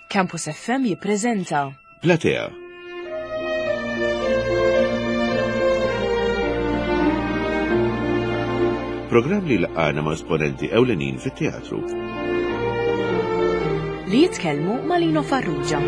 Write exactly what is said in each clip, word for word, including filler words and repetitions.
Campus F M jippreżenta Platea. Programm li laqana ma' esponenti ewlenin fit-teatru. li jitkellmu ma' Lino Farrugia.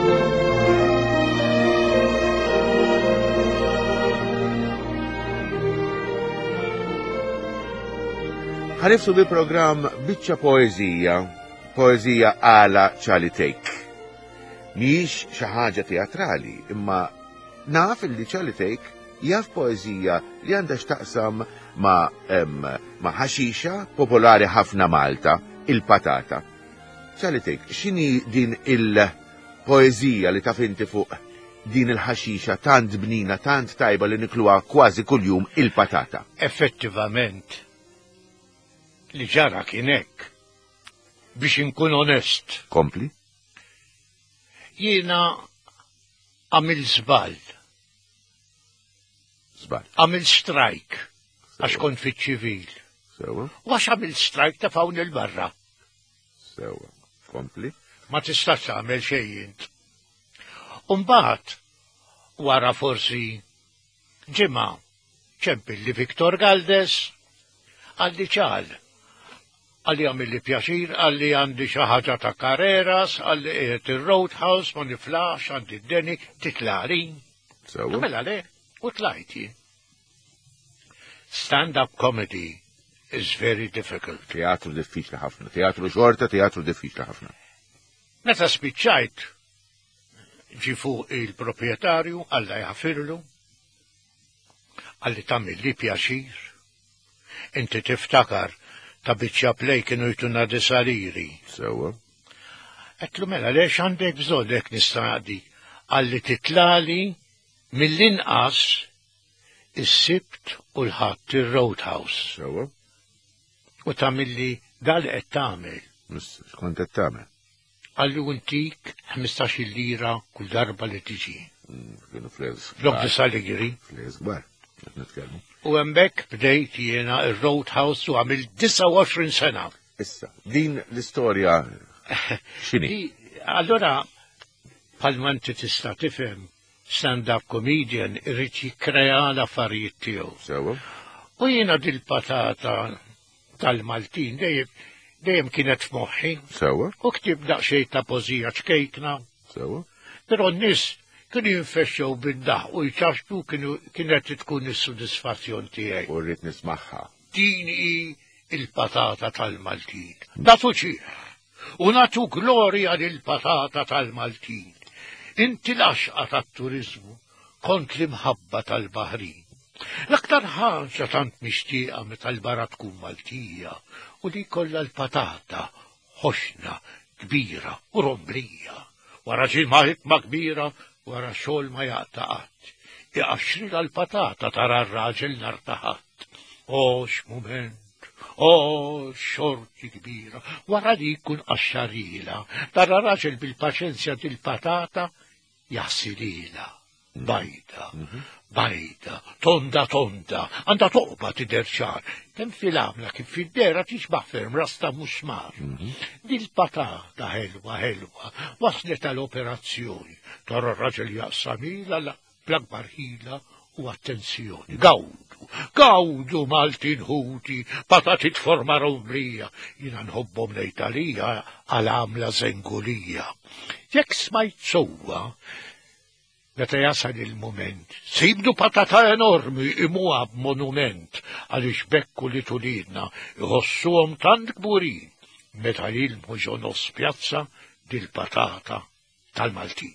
Ħariftu bil-programm biċċa poezija, poezija għala Charlie Take. Mhix xi ħaġa teatrali, imma naf li Charlie Take jaf poezija li għandha x'taqsam ma' ma' ħaxixa popolari ħafna Malta, il-patata. Charlie Take, x'inhi din il-poezija li taf inti fuq din il-ħaxixa tant bnina, tant tajba li nikluha kważi kuljum il-patata? Effettivament, li ġara kien hekk, biex inkun onest. Kompli? Jiena għamil żball. Żball. Għamil strajk, għax kont fiċ-ċivil. Sewa. U għax għamil strajk ta' fawn il-barra. Sewa. Kompli? Ma tistax tagħmel xejn. Umbagħad, wara forsi ġimgħa ċempilli Viktor Galdes għalli ċal. Għalli għamilli pjaċir, għalli għandi xaħġa ta' Carreras, għalli qiegħed il-Roadhouse, ma niflax, għandi d-deni, titlari. Sewa. Mela le, u tlajti. Stand-up comedy is very difficult. Teatru diffiċli ħafna, teatru xorta, teatru diffiċli ħafna. Meta spiċċajt, ġi fuq il-proprietarju, għalla jħafirlu, għalli tamilli pjaċir. Inti tiftakar ta' biċċa plej kienu jtuna desaliri. Sewa. Għetlu mela, lex għandek bżollek nistaqdi, għalli titlali mill-inqas is-sibt u l-ħadd il-Roadhouse. Sewa. U tamilli dal qed tagħmel. X'kont qed tagħmel? Għalli untik ħmistax-il lira kull darba li tiġi. Kienu fleż. Blok desaliri. Fleż kbar, qed nitkellmu. U hemmhekk bdejt jiena il-Roadhouse u għamil disa' u għoxrin sena. Issa, din l-istorja x'inhi? Allora, palma inti tista' tifhem, stand-up comedian irrid jikkrea l-affarijiet tiegħu. Sewa. U jiena dil-patata tal-Maltin dejjem dejjem kienet f'moħħi. Sewa. U ktib daqsxejn ta' pożija ċkejkna. Sewa. Però n-nies kienu jinfexxew bid-daħ u jċaxtu kienet tkun is-sodisfazzjon tiegħi. U rrid nismaħħa. Din hi il-patata tal-Maltin. Natu ċieħ u natu glorja lill-patata tal-Maltin. Inti l-għaxqa tat-turizmu kont l-imħabba tal-Baħrin. L-aktar ħaġa tant mixtieqa meta l-barra tkun Maltija u li kollha l-patata ħoxna, kbira u rombrija. Wara ġimgħa ħitma kbira, wara xogħol ma jaqtaqat. Iqaxxri l-patata tara r-raġel nar taħat. O x'mument, o xorti kbira, wara li jkun qaxxarila, tara raġel bil-paċenzja dil-patata jaħsilila. Bajda, bajda, tonda tonda, għanda toqba tiderċar, kem fil-għamla kif fil-dera tiġbaħ ferm rasta muxmar. Dil-patata ħelwa ħelwa, waslet tal-operazzjoni, tara raġel jaqsamila la bl-akbar ħila u attenzjoni. Gawdu, gawdu Maltin ħuti, patatit forma rombrija, jina nħobbom l-Italija għal-għamla zengulija. Jek smajt sowa, meta jasal il-moment, sibdu patata enormi imuha b'monument, għaliex bekku li tulidna, iħossuhom tant kburin, meta jilmu ġono spjazza dil-patata tal-Maltin.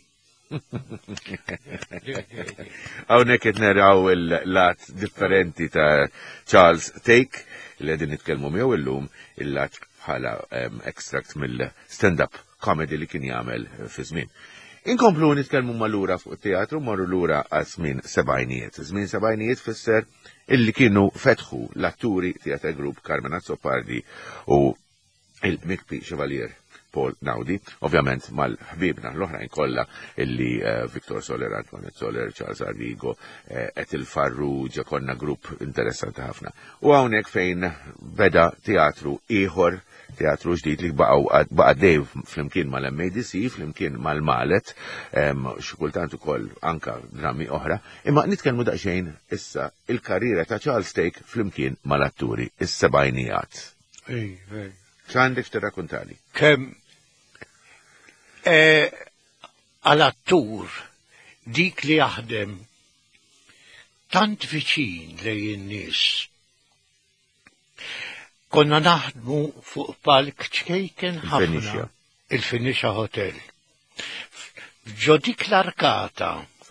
Hawnhekk qed naraw il-lat differenti ta' Charles Take, li qegħdin nitkellmu miegħu illum, il-lat bħala extract mill-stand-up comedy li kien jagħmel fi żmien. Inkomplu nitkellmu ma' lura fuq teatru, marru lura għal żmien sebgħinijiet. Żmien sebgħinijiet fisser illi kienu fetħu l-atturi Theatre Group Carmen Azzopardi u il-Mikpi Chevalier Paul Naudi, ovvjament mal-ħbibna l-oħrajn kollha illi uh, Viktor Soler, Antonet Soler, Charles Arrigo, et il-Farrugia, konna grupp interessanti ħafna. U hawnhekk fejn beda teatru ieħor, teatru ġdid li baqa' dejv flimkien mal-M A D C, flimkien mal-Malet, xi kultant ukoll anka drammi oħra, imma nitkellmu daqsxejn issa il-karriera ta' Charles Take flimkien mal-atturi, is-sebgħinijat. Ej, ej. X'għandek tirrakkuntali? Kemm għal-attur dik li jaħdem tant viċin lejn in-nies. Konna naħdmu fuq palk ċkejken ħafna il-Finisha Hotel. Ġo dik l-arkata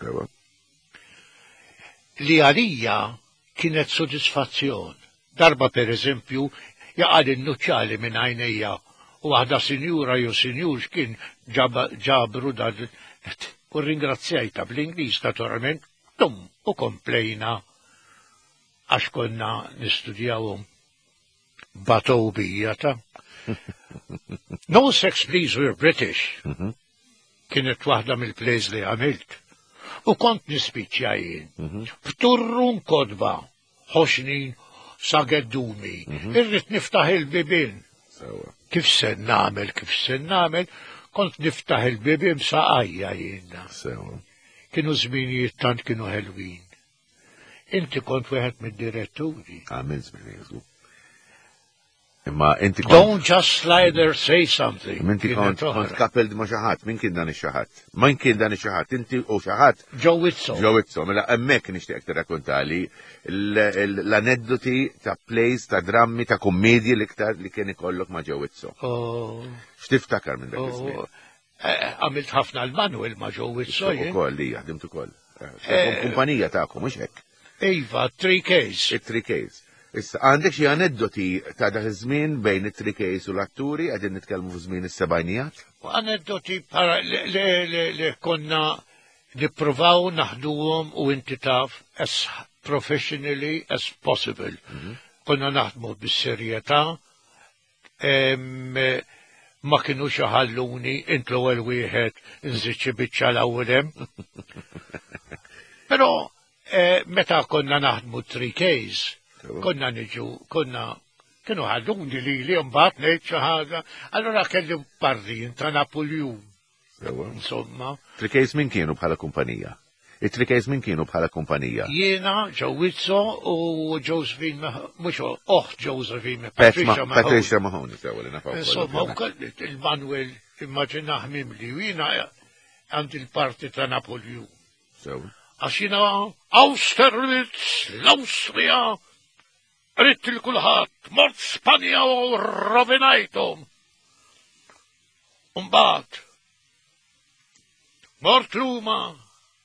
li għalija kienet sodisfazzjon. Darba per eżempju jaqad in-nuċċali minn għajnejja u għada sinjura jew sinjur kien ġabru dal u ringrazzjajta bl-Ingliż naturalment tum u komplejna għax konna nistudjawhom batow bija ta' No Sex Please We're British kienet waħda mill-plays li għamilt u kont nispiċċja jien b'turrun kodba ħoxnin sageddumi irrid niftaħ il-bibin kif se nagħmel kif se nagħmel kont niftaħ il-bibin saqajja jiena kienu żminijiet tant kienu ħelwin inti kont wieħed mid-diretturi għamil żmien imma inti Don't just lie there, say something. Inti kont kappeld ma' xaħat, min kien dan ix-xaħat? Min kien dan ix-xaħat? Inti u xaħat? Joe Witso. Joe Witso, mela hemmhekk nixtieq tirrakkuntali l-aneddoti ta' plays, ta' drammi, ta' kummedji l-iktar li kien ikollok ma' Joe Witso. X'tiftakar minn dak iż-żmien? Għamilt ħafna l-Manuel ma' Joe Witso. Ukoll li ħdimt ukoll. Kumpanija tagħkom mhux hekk. Iva, three Ks. It-three Ks. Issa, għandek xi aneddoti ta' dak iż-żmien bejn it-three Ks u l-atturi qegħdin nitkellmu f'żmien is-sebgħinijat? Aneddoti para li konna nippruvaw naħduhom u inti taf as professionally as possible. Konna naħdmu bis-serjetà ma kienu ħalluni int l-ewwel wieħed inżid xi biċċa l-ewwel hemm. Però meta konna naħdmu three Ks konna niġu, konna, kienu ħalluni li li mbagħad ngħid xi ħaġa, allura kelli parrin ta' Napoleon. Insomma. three Ks min kienu bħala kumpanija? it-three Ks min kienu bħala kumpanija? Jiena, Joe Witso u Josephine, mhux oħ Josephine, Patricia Mahoney. Patricia Mahoney, sewa li nafaw. Insomma, wkoll il-Manuel immaġina ħmimli, u jiena għandi l-parti ta' Napoleon. Għax jiena Austerlitz, l-Awstrija, Ritt il-kulħat, mort Spanja u rovinajtom. Umbat, mort Ruma.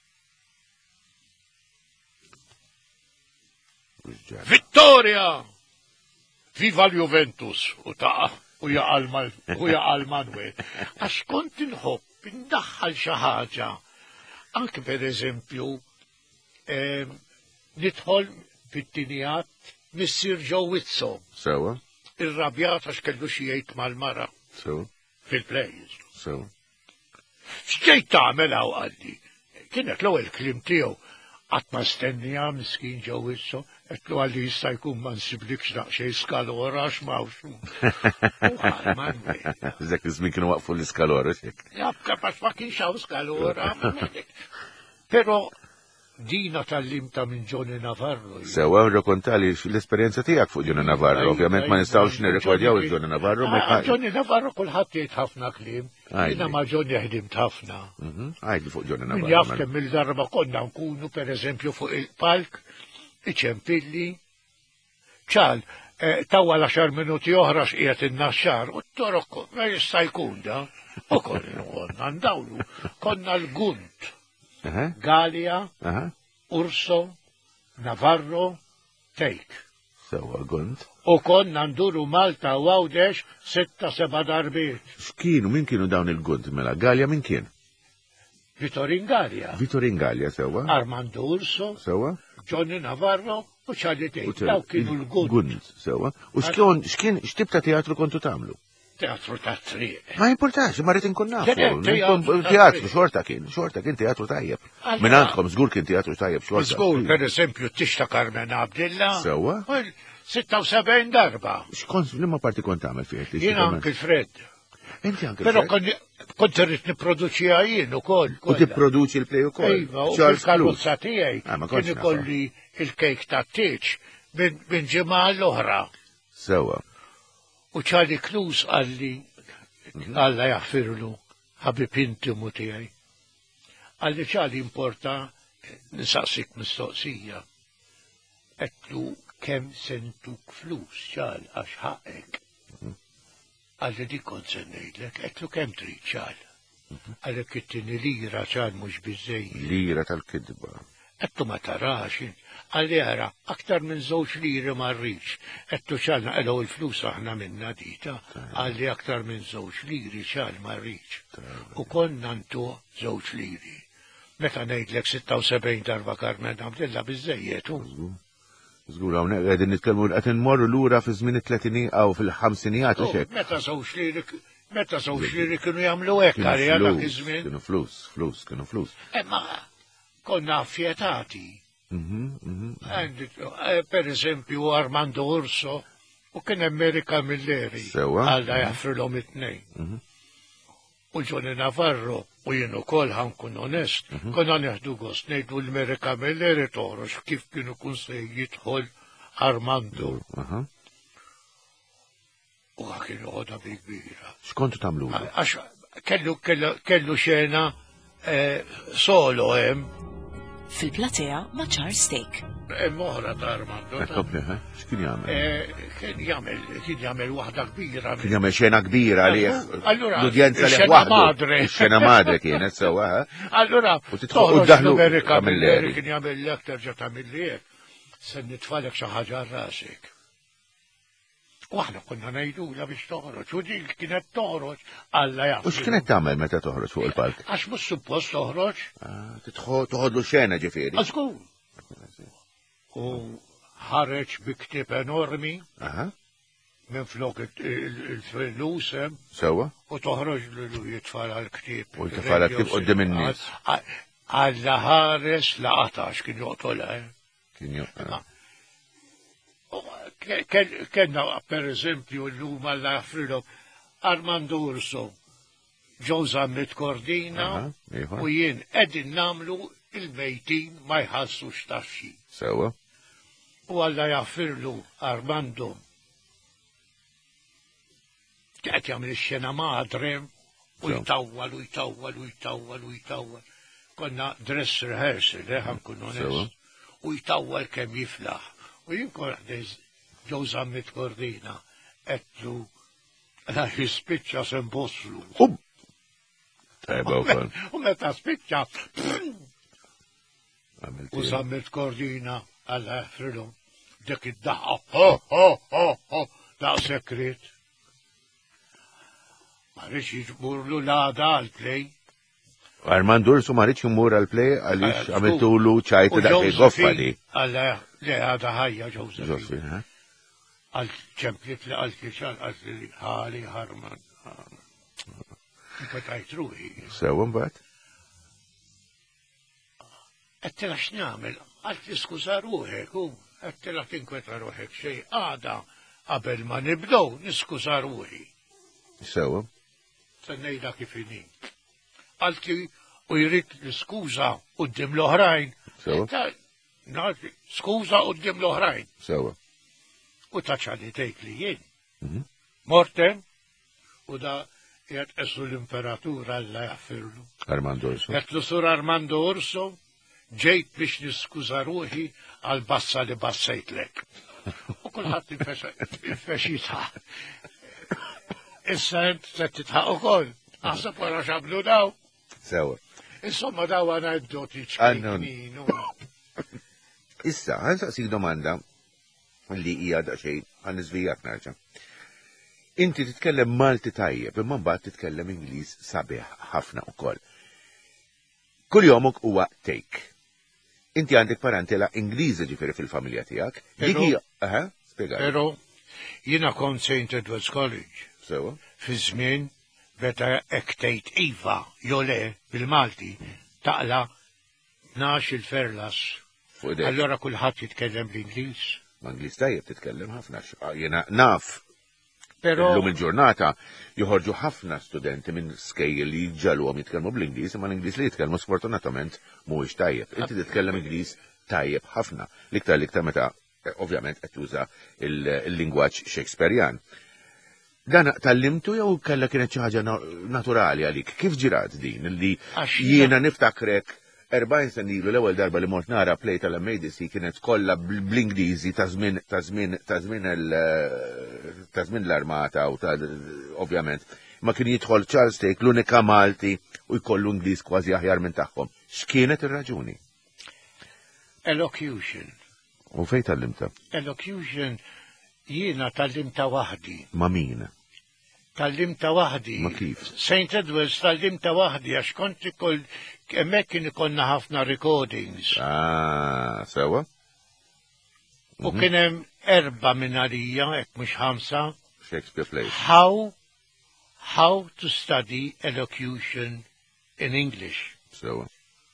Vittoria, viva l-Juventus, u ta' u jaqal Manuel. Għax kont inħobb, indaħħal xi ħaġa. Anke per eżempju, nidħol fit-tinijat Missier Joe Witso. Sewa. Ir-rabjat għax kellu xi jgħid mal-mara. Sewa. Fil-plays. Sewa. X'ġejt tagħmel hawn qalli. Kienet l-ewwel kliem tiegħu qatt ma stennija miskin Joe Witso, qed lu għalli jista' jkun ma nsiblikx daqsxejn skalora għax m'hawnx. Dak iż-żmien kienu waqfu l-iskalora x'hekk. Jabka għax ma kienx hawn skalora. Però dina tal-limta minn Johnny Navarro. Sewa, rrakkontali l-esperjenza tiegħek fuq Johnny Navarro. Ovvjament ma nistgħux nirrekordjaw il-Johnny Navarro. Johnny Navarro kulħadd jgħid ħafna kliem. Jiena ma' Johnny ħdimt ħafna. Għajdi fuq Johnny Navarro. Min jaf kemm il-darba konna nkunu pereżempju fuq il-palk, iċempilli, ċal, tawwa l-għaxar minuti oħra x'qiegħed innaxxar, u t-torok ma jista' jkun da. U konna ndawlu, konna l-gunt. Galia, Urso, Navarro, Take. Sewa gunt. U konna nduru Malta u Għawdex sitta seba darbiet. X'kienu, min kienu dawn il-gunt mela? Galia min kien? Vitorin Galia. Vitorin Galia, sewa. Armando Urso. Sewa. Johnny Navarro u Charlie Take. Daw kienu l-gunt. Gunt, sewa. U x'kien, x'tib ta' teatru kontu tagħmlu? teatru ta' triq. Ma importax, ma rrit inkun nafu. Le, le, teatru ta' Teatru, triq. xorta kien, xorta kien teatru tajjeb. Allora- Min għandkom żgur kien teatru tajjeb xorta. Żgur, per eżempju, tixta Carmen Abdilla. Sewwa? Well, sitta u sebgħin darba. Xkont, limma parti kont tagħmel fih? Jien anke Fred. Inti anke. Però kont irrid nipproduċiha jien ukoll. U tipproduċi l-play ukoll. Iva, u Charles fil-karozza Clouse. tiegħi Ah, ma kien kontx ikolli il-kejk ta' teċ minn ġimgħa l-oħra. Sewwa. U Charlie Clouse għalli, Alla jaffirlu, ħabib intimu tiegħi. Għalli Charlie importa nisaqsik mistoqsija. Qedlu kemm sentuk flus ċal għax ħaqek. Għalli di kont se ngħidlek, qedlu kemm trid ċal. Għalli kittini lira ċal mhux biżejjed. Lira tal-kidba. Għettu ma tarax, għalli għara, aktar minn żewġ liri marriċ. Għettu ċalna għelu il-flus aħna minna dita, għalli aktar minn żewġ liri ċal marriċ. U konna ntu żewġ liri. Meta ngħidlek sitta u sebgħin darba Carmen Abdilla biżejjed hu. Żgur hawnhekk qegħdin nitkellmu qed inmorru lura fi żmien it-tletini aw fil-ħamsinijat u xek. Meta żewġ liri meta żewġ liri kienu jagħmlu hekk għalli dak iż-żmien. Kienu flus, flus, kienu flus. Imma konna affietati. Per eżempju Armando Urso u kien Amerika Milleri. Sewwa. Għalla jaffrilhom it-tnejn. U Johnny Navarro u jien ukoll ħankun onest, konna neħdu gost ngħidu l-Amerika Milleri toħroġ kif kienu kun se jidħol Armando. U għakin għoda bi kbira. Xkontu tagħmlu? Għax kellu kellu xena solo hemm. Fil-platea ma' Charles Steak. Moħra ta' Armando. Ekkopli, ha? X'kien jagħmel? Kien jagħmel, kien jagħmel waħda kbira. Kien jagħmel xena kbira għalih. Allura, l-udjenza li xena madre. Xena madre kienet sewwa, ha? Allura, U tidħol daħlu Amerika Milleri. Milleri kien jagħmel lek terġa' tagħmilli hekk. Se nitfalek xi ħaġa rasek. U aħna konna ngħidula biex toħroġ, u dik kienet toħroġ Alla jaf. U x'kienet tagħmel meta toħroġ fuq il-palk? Għax mhux suppost toħroġ. Toħodlu xena ġifieri. Għażgur. U ħareġ bi ktieb enormi minn flok il-flus hemm. Sewwa? U toħroġ lu jitfal għal-ktieb. U jitfal għal-ktieb qudiem in-nies. Alla ħares laqatax kien joqtolha. Kien joqtolha. Kenna, per eżempju, l-lum għalla jaffrilhom Armando Urso, ġew żammit Kordina, u jien qegħdin namlu il-mejtin ma jħassux taxxi. Sewwa? U għalla jaffirlu Armando. Qed jagħmel ix-xena madre u jtawwal u jtawwal u jtawwal u jtawwal. Konna dress rehearsal, ħankun onest. U jtawwal kemm jiflaħ. U jien kont ġew żammit Kordina, qedlu la jispiċċa se nbosslu. U meta spiċċa u żammit Kordina għalla jaffrilhom dik id-daħqa. Ho ho ho ho da' sekret. Ma rridx jiġburlu l-għada għal-play. Armando Urso ma rridx imur għal-play għaliex għamiltulu ċajta dak il-goffa li. Għalla li għada ħajja Josephine. Għal-ċemplit li għal-kixan għal-li ħali ħarman. Nkatajt ruħi. Sewa mbagħad? Għattela x'namel, għalt niskuża ruħek, u għattela tinkweta ruħek xej, għada qabel ma nibdow niskuża ruħi. Sewa? Sennejda kifini. Għalti u jrid niskuża qudiem l-oħrajn. Sewa? Skuża qudiem l-oħrajn. Sewa? U taċċali tejk li jien. Mortem, u da jgħat essu l-imperatura Alla jaffirlu. Armando Urso. Għetlu sur Armando Urso, ġejt biex niskuża ruħi għal-bassa li bassajtlek. U kullħat il-feċita. Issa jent se titħaq u koll. Għasab wara xablu daw. Sewa. Insomma daw għana id-doti ċkejninu. Issa, għan saqsik domanda li hija daqsxejn għan niżvijak narġa'. Inti titkellem Malti tajjeb, imma mbagħad titkellem Ingliż sabiħ ħafna wkoll. Kull jomok huwa take. Inti għandek parentela Ingliża ġifieri fil-familja tiegħek. Dik hija, aha, spjega. Però jiena kont Saint Edward's College. Sewa? fi żmien beta hekk tgħid iva jew le bil-Malti taqla tnax il-ferlas. Fuq idejk. Allora kulħadd jitkellem bl-Ingliż. L-Ingliż tajjeb titkellem ħafna. Jiena naf. Però Illum il-ġurnata joħorġu ħafna studenti minn skejjel li ġalhom jitkellmu bl-Ingliż, imma l-Ingliż li jitkellmu sfortunatament mhuwiex tajjeb. Inti titkellem Ingliż tajjeb ħafna. L-iktar l-iktar meta ovvjament qed tuża il-lingwaġġ Shakespearean. Dan tallimtu jew kellha kienet xi ħaġa naturali għalik? Kif ġirat din li jiena niftakrek erbgħin sen ilu l-ewwel darba li mort nara play tal-M A D C kienet kollha bl-Ingliżi ta' żmien ta' żmien ta' żmien ta' żmien l-armata u ta' ovvjament ma kien jidħol Charles Stake l-unika Malti u jkollu Ingliż kważi aħjar minn tagħhom. X'kienet ir-raġuni? Elocution. U fejn tallimta? Elocution jiena tallimta waħdi. Ma' min? Tallimta waħdi. Ma kif? Saint Edwards tallimta waħdi għax kont ikoll hemmhekk kien ikollna ħafna recordings. Ah, sewa? U kien hemm erba' minn għalija, hekk mhux ħamsa. Shakespeare plays. How how to study elocution in English. Sewa.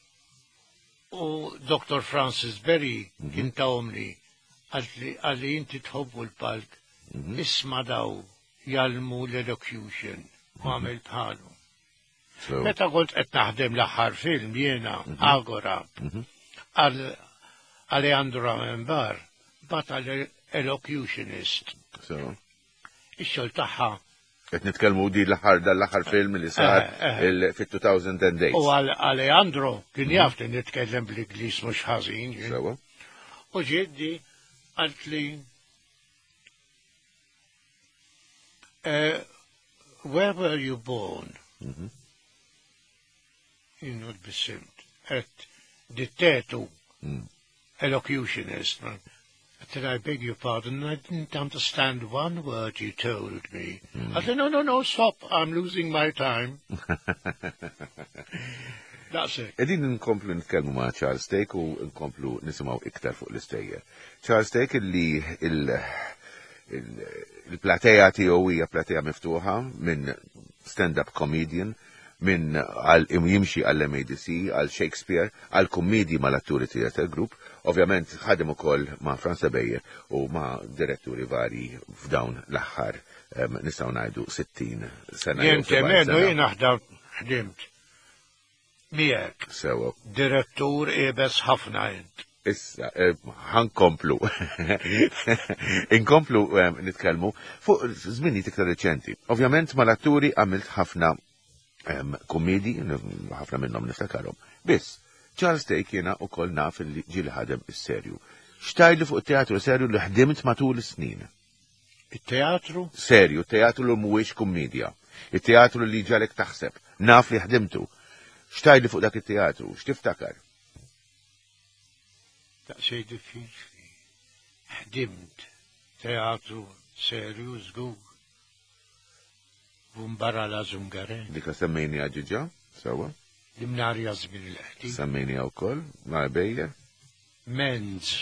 U Doctor Francis Berry kien tawmli għalli inti tħobbu l-palk isma' daw jalmu l-elocution u għamil bħalu. Meta kont qed naħdem l-aħħar film jiena Agora għal Alejandro Amenbar bat għal elocutionist. Ix-xogħol tagħha. Qed nitkellmu di l-aħħar dal-aħħar film li sar fit-two thousand eight. U għal Alejandro kien jaf li nitkellem bl-Ingliż mhux ħażin. U ġiddi qalt li where were you born? Jien l-bissimt. Għet dittetu elocutionist. I said, I beg your pardon, I didn't understand one word you told me. I said, no, no, no, stop, I'm losing my time. That's it. Edin nkomplu nitkellmu ma' Charles Stake u nkomplu nisimaw iktar fuq l-istejjer. Charles Stake li il-plateja tiegħu hija plateja miftuħa minn stand-up comedian, minn għal jimxi għall-M A D C, għal Shakespeare, għal kommedji mal-atturi theater group, ovvjament ħadem ukoll ma' Franza Bejjer u ma' diretturi vari f'dawn l-aħħar nistgħu ngħidu sittin sena. Jien temenu jien ħdimt miegħek. Sewa. Direttur qiebes ħafna int. Issa, ħankomplu. Inkomplu nitkellmu fuq żminijiet iktar reċenti. Ovvjament mal-atturi għamilt ħafna kommedi, ħafna minnhom niftakarhom. Biss, Charles Stake jiena wkoll naf li ġieli ħadem is-serju. Xtajli fuq teatru serju li ħdimt matul is-snin. Il-teatru? Serju, teatru li mhuwiex kummedja. Il-teatru li ġalek taħseb. Naf li ħdimtu. Xtajli fuq dak it-teatru, x'tiftakar? Daqsxejn diffiċli. Ħdimt teatru serju żgur. Bumbara la Zungare. Dika semmejni għagġiġa, sawa? Dimnarja żmien il-ħti. Semmejni wkoll, ma' Bejjer. Menz.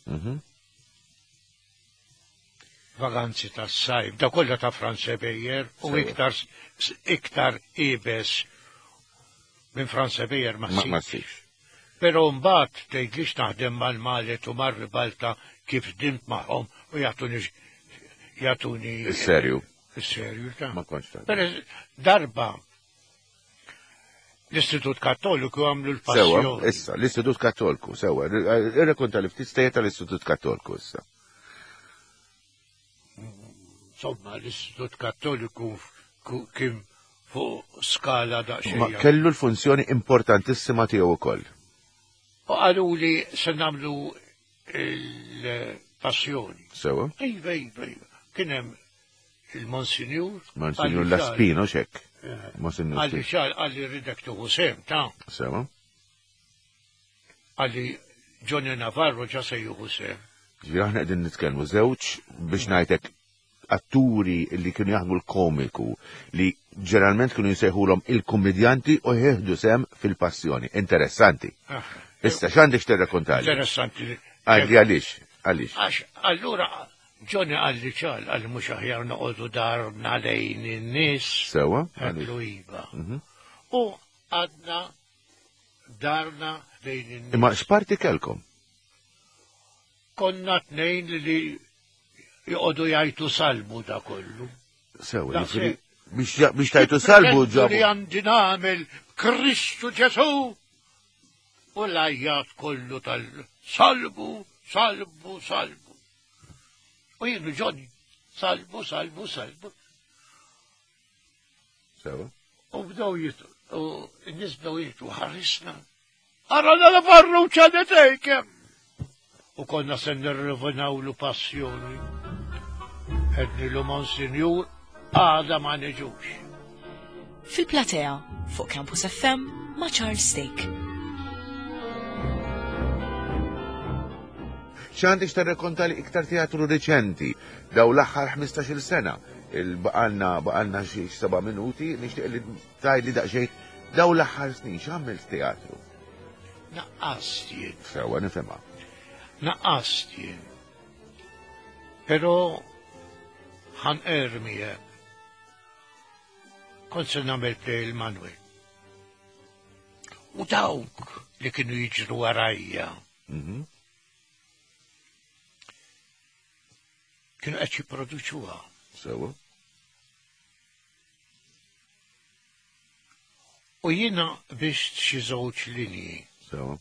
Vaganzi tas-sajf, da kollha ta' Franza Bejjer u iktar iktar ibes minn Franza Bejjer ma ssirx. Però mbagħad tgħidlix naħdem mal-Malet u mar-Ribalta kif dimt magħhom u jagħtuni jagħtuni Is-serju. Is-serju ta' Ma kontx ta' Per darba l-Istitut Kattoliku għamlu l-passjoni. Sewa, issa, l-Istitut Kattoliku, sewa, irrekonta li ftit stejja tal-Istitut Kattoliku issa. Insomma, l-Istitut Kattoliku kien fuq skala daqsxejn. Ma kellu l-funzjoni importantissima tiegħu wkoll. U qalu li se nagħmlu il-passjoni. Sewa. Iva, iva, iva. Kien hemm il-Monsinjur. Monsinjur Laspino xek. Għalli xal, għalli ridek tuħu sem, ta' Sewa. għalli Johnny Navarro ġa se juhu sem. Ġiraħna qegħdin nitkellmu żewġ biex ngħidlek atturi li kienu jaħdmu l-komiku li ġeneralment kienu jsejħulhom il-kummedjanti u jieħdu sem fil-passjoni. Interessanti. Issa x'għandek tirrakkontali? Interessanti. Għalli għaliex? Għaliex? Għax, allura Ġoni għalli ċal, għalli mux aħjar noqodu darna lejn in-nis. Sewa? Għallu iva. U għadna darna lejn in-nis. Imma x'parti kelkom? Konna tnejn li joqodu jajtu salmu da kollu. Sewa, jifri, biex tajtu salmu ġabu. Li għandi namel Kristu Ġesu u lajjat kollu tal-salbu, salbu, salbu. U jienu ġoni, salbu, salbu, salbu. Sewa? U bdaw jitu, u n-nis bdaw jitu ħarrisna. Għarana la barru ċanetejkem. U konna sen nirrivinawlu passjoni. Edni lu Monsinjur, għada ma neġux. Fil-platea, fuq Campus F M ma' Charles Stake. ċandix tarrekonta li iktar teatru reċenti, daw l-axħar ħmistax-il sena, il-baqalna baqalna xie seba minuti, nixtieq li taj li daqxejn, daw l-axħar snin, x'għamilt teatru? Naqqast jien. Sewa nifhimha. Naqqast jien. Pero ħan ermi hemm. Kont se nagħmel play il-Manuel. U dawk li kienu jiġru warajja. Kienu qed jipproduċuha. Sewa. U jiena biex xi żewġ linji. Sewa.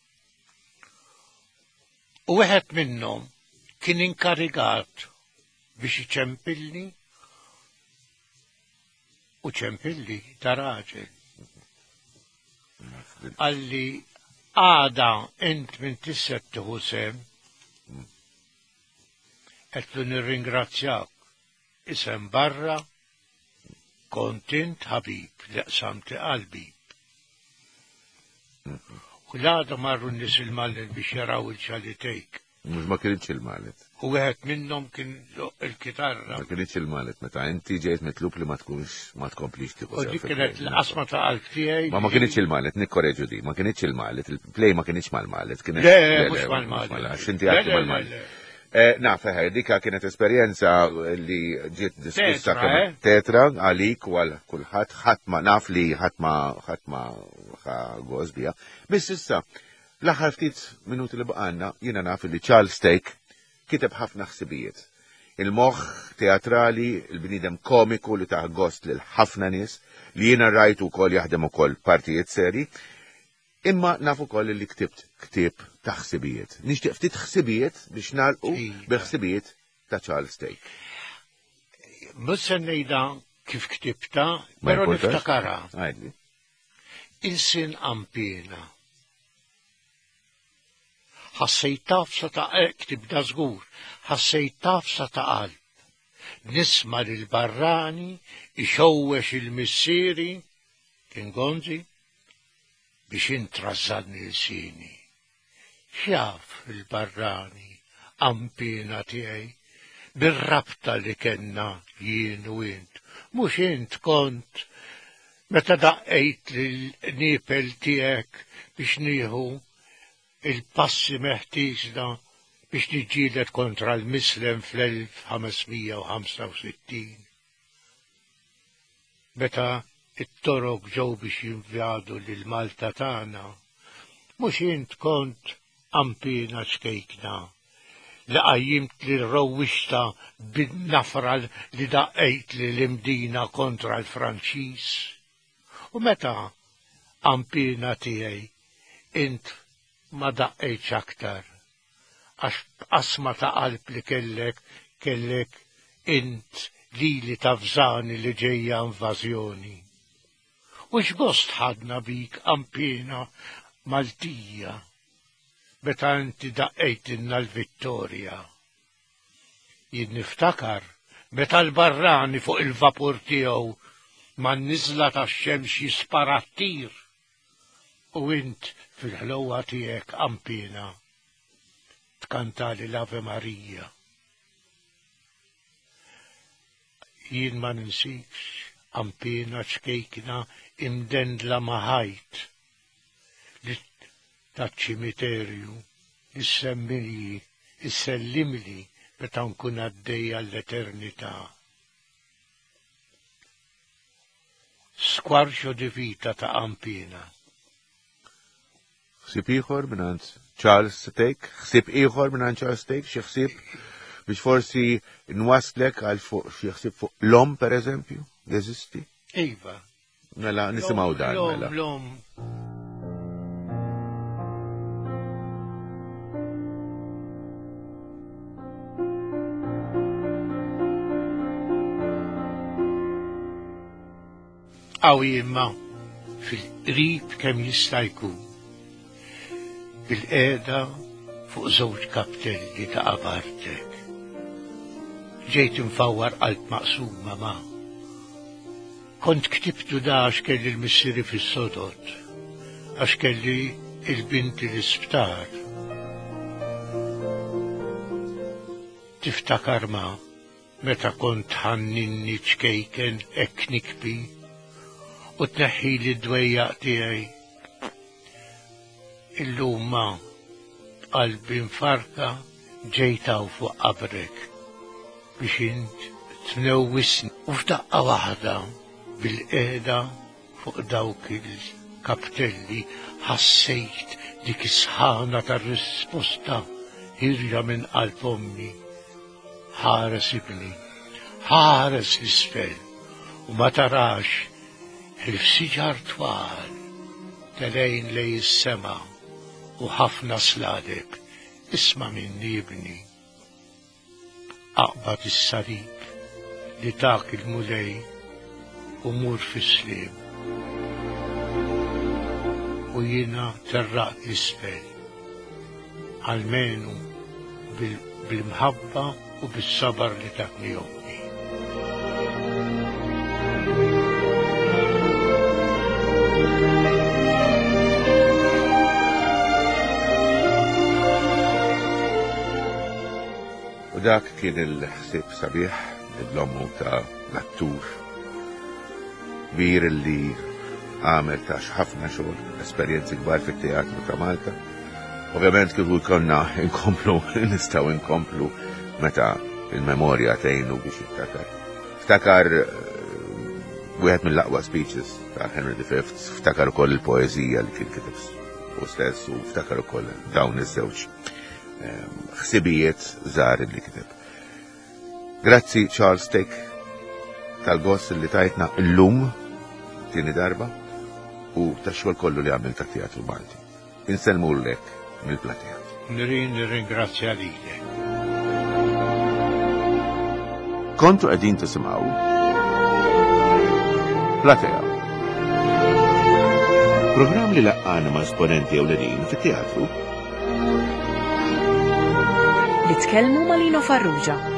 U wieħed minnhom kien inkarigat biex iċempilni u ċempilli ta' raġel. Għalli għada int minn tisset tieħu sem, qedlu nirringrazzjak isem barra, kontent ħabib li qsamti qalbi. U l-għada marru n-nis il-mallet biex jaraw il-ċalitejk. Mux ma kienx il-mallet. U għed minnom kien il-kitarra. Ma kienx il-mallet, meta inti ġejt mitlub li ma tkunx ma tkomplix tiku. U dik kienet l-qasma ta' qalb tiegħi. Ma ma kienx il-mallet, nikkoreġu di, ma kienx il-mallet, il-play ma kienx mal-mallet. Le, mux mal-mallet. Xinti għakti mal-mallet. Nafa, dika kienet esperienza li ġiet diskussa kemm tetra għalik u għal kulħadd ħatma naf li ħatma ħatma għozbija. Biss issa, l-aħħar ftit minuti li baqanna jiena naf li Charles Stake kiteb ħafna ħsibijiet. Il-moħħ teatrali, il-bnidem komiku li taħ gost lil ħafna nies li jiena rajtu wkoll jaħdem ukoll partijiet seri. Imma nafu koll li ktibt ktib ta' ħsibijiet. Nixtieq ftit ħsibijiet biex nagħlqu b'ħsibijiet ta' Charles Stake. Mhux se ngħidha kif ktibta, però niftakarha. Għajdli. Insin qampina. Ħassejt tafsa ta' ktibda żgur, ħassejt tafsa ta' qalb. Nisma' lil barrani ixowwex il-missieri kien Gonzi biex intrażżadni l-sini. Xjaf il-barrani, qampina tiegħi, bir-rabta li kenna jien u int. Mhux int kont meta daqqejt l-nipel tiegħek biex nieħu il-passi meħtieġna biex niġġieled kontra l-mislem fl-elf ħamesmija u ħamsa u sittin. Meta it-torok ġew biex jinvjadu lil Malta tagħna, mhux int kont qampina xkejkna li qajjimt li rowwixta bin-nafra li daqqejt li l-imdina kontra l-Franċiż. U meta qampina tiegħi int ma daqqejtx aktar, għax qasma ta' qalb li kellek kellek int lili tafżani li ġejja invażjoni. U x'gost ħadna bik qampina Maltija, meta inti daqqejtinna l-Vittorja. Jien niftakar meta l-barrani fuq il-vapur tiegħu man-niżla tax-xemx jisparattir u int fil-ħlowa tiegħek qampina tkantali l-Ave Marija. Jien ma ninsikx qampina xkejkna imdendla maħajt li taċ-ċimiterju, is-semmilji, is-sellimli meta nkun għaddejja l-eternità. Squarcio di vita ta' Ampina. Xsib ieħor minant Charles Stake, xsib ieħor minant Charles Stake, xi ħsieb biex forsi nwaslek għal fuq xi ħsieb fuq l-om per eżempju, jeżisti? Iva. Mela nisimgħu dan mela. L-om. Għaw jimma fil-qrib kemm jista' jkun bil-qiegħda fuq żewġ kaptelli ta' qabartek. Ġejt infawwar qalb maqsuma ma' kont ktibtu da għax kelli l-missieri fis-sodod, għax kelli il-binti l-isptar. Tiftakar ma' meta kont ħanninni ċkejken hekk nikbi u tneħħi li d-dwejjaq tiegħi. Illum ma qalbi nfarka ġejtaw fuq qabrek biex int tnewwisni u f'daqqa waħda bil-qiegħda fuq dawk il-kaptelli ħassejt dik is-sħana tar-risposta ħirja minn qalb ommi. Ħares ibni, ħares l-isfel u ma tarax il-fsiġar twal telejn lej is-sema u ħafna sladek isma' minni ibni. Aqbad is-sarib li tak il-mulej u mur fis-sliem u jiena terraqt l-isfel għalmenu bil-mħabba u bis-sabar li takni ommi. Dak kien il-ħsieb sabiħ l-ommu ta' l-attur bir li għamel ta' ħafna xogħol, esperjenzi kbar fit-teatru ta' Malta. Ovvjament kieku jkollna inkomplu, nistgħu inkomplu meta il-memorja tgħinu biex jiftakar. Ftakar wieħed mill-aqwa speeches ta' Henry the Fifth, ftakar ukoll il-poeżija li kien kiteb u stess u ftakar ukoll dawn iż-żewġ ħsibijiet żgħar li kiteb. Grazzi Charles Stake tal-gost li tajtna llum tieni darba u tax-xogħol kollu li għamil ta' Teatru Malti. Insellmulek mill-platea. Nirin nirringrazzja lilek. Kontu qegħdin tisimgħu Platea. Programm li laqqana ma' esponenti ewlenin fit-teatru li tkellmu ma' Lino Farrugia.